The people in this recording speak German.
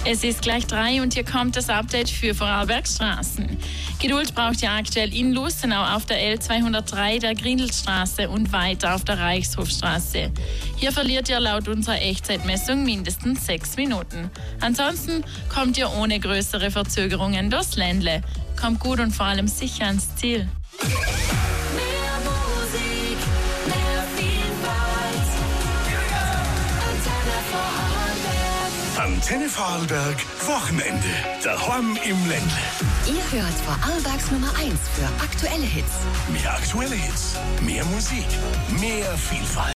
Es ist gleich 3 und hier kommt das Update für Vorarlbergs Straßen. Geduld braucht ihr aktuell in Lustenau auf der L203 der Grindelstraße und weiter auf der Reichshofstraße. Hier verliert ihr laut unserer Echtzeitmessung mindestens 6 Minuten. Ansonsten kommt ihr ohne größere Verzögerungen durchs Ländle. Kommt gut und vor allem sicher ans Ziel. Antenne Vorarlberg, Wochenende. Daheim im Ländle. Ihr hört Vorarlbergs Nummer 1 für aktuelle Hits. Mehr aktuelle Hits, mehr Musik, mehr Vielfalt.